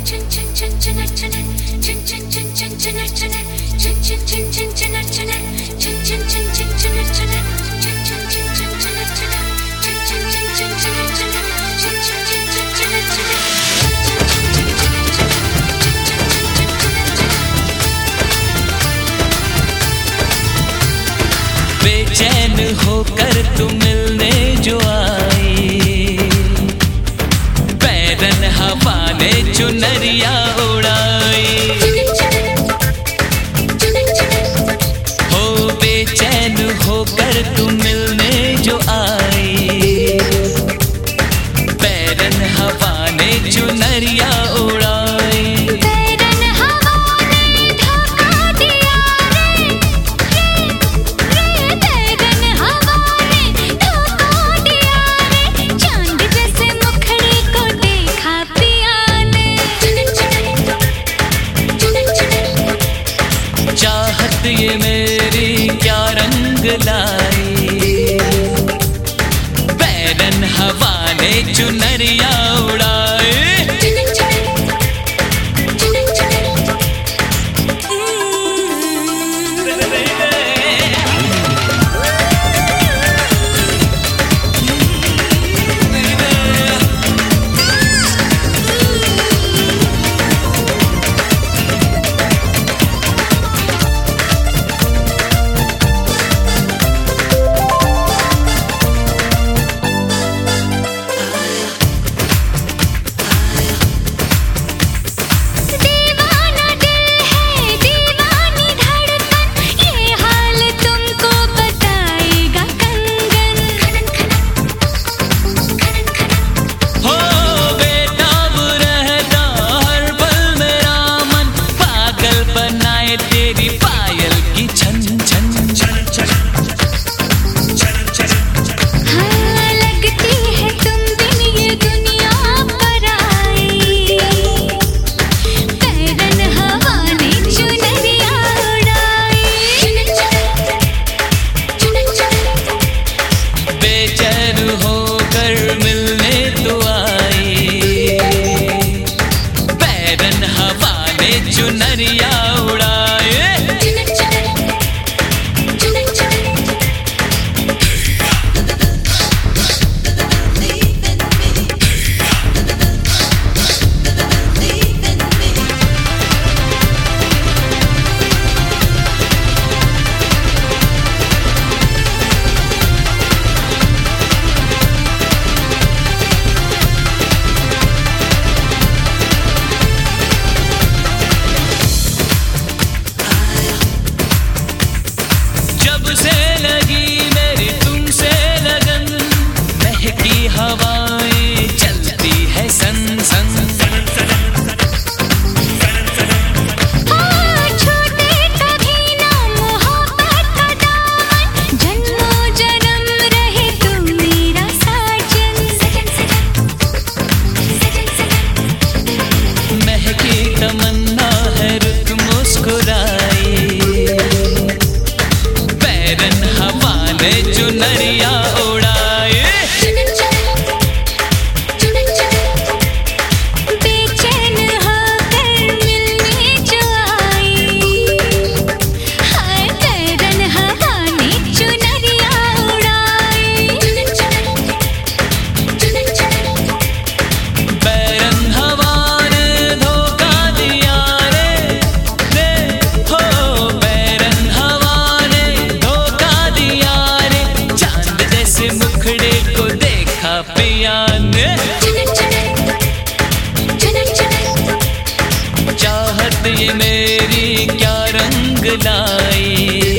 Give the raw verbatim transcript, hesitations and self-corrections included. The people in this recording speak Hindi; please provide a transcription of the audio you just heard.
बेचैन होकर तू मिलने जो आई, बैरन हवा ने चुनरिया उड़ाई। हो बेचैन होकर तू मिलने जो आई, बैरन हवा ने चुनरिया उड़ाई। चाहत ये मेरी क्या रंग लाई, बैरन हवा ने चुनरिया उड़ाए। तेरी पायल की छन छन छन छन हाँ, लगती है तुम बिन ये दुनिया पर आई, बैरन हवा ने चुनरिया उड़ाई। बेचैन होकर मिलने तो आई, बैरन हवा ने चुनरिया उड़ाई। जब से लगी मेरी तुमसे लगन, महकी हवाएं चलती है सन सन। हाँ, छोटे कभी ना मोहब्बत का दामन, जन्मों जन्म रहे तुम मेरा साजन। महकी तमन्ना है रुत मुस्कुराई, बैरन हवा ने चुनरिया उड़ाए। बेचैन होकर मिलने जो आई, हाय बैरन हवा ने चुनरिया उड़ाई। बैरन हवा ने धोखा दिया रे रे हो, बैरन हवा ने धोखा दिया रे, चांद जैसे मुखड़े को देखा पिया ने। चाहत ये मेरी क्या रंग लाई,